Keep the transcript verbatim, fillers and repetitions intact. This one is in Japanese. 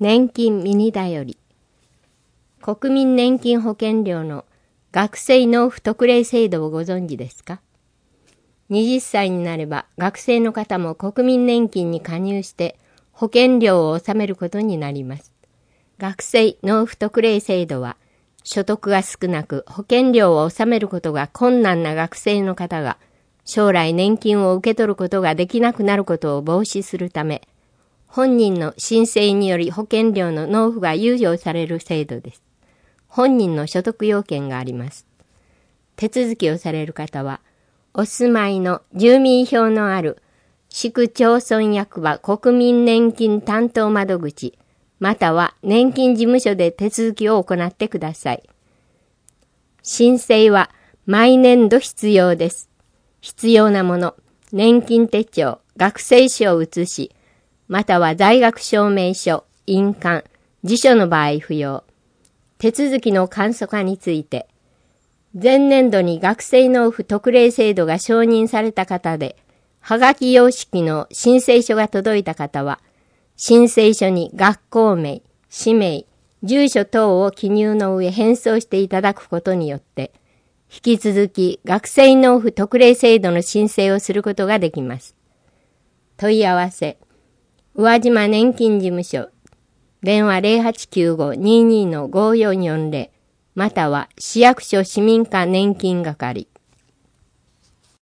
年金ミニだより。国民年金保険料の学生納付特例制度をご存知ですか？はたちになれば学生の方も国民年金に加入して保険料を納めることになります。学生納付特例制度は所得が少なく保険料を納めることが困難な学生の方が将来年金を受け取ることができなくなることを防止するため、本人の申請により保険料の納付が猶予される制度です。本人の所得要件があります。手続きをされる方は、お住まいの住民票のある市区町村役場国民年金担当窓口、または年金事務所で手続きを行ってください。申請は毎年度必要です。必要なもの、年金手帳、学生証写し、または在学証明書、印鑑、辞書の場合不要。手続きの簡素化について、前年度に学生納付特例制度が承認された方で、はがき様式の申請書が届いた方は、申請書に学校名、氏名、住所等を記入の上返送していただくことによって、引き続き学生納付特例制度の申請をすることができます。問い合わせ、宇和島年金事務所、電話 ゼロはちきゅうご にーにー ごーよんよんゼロ または市役所市民課年金係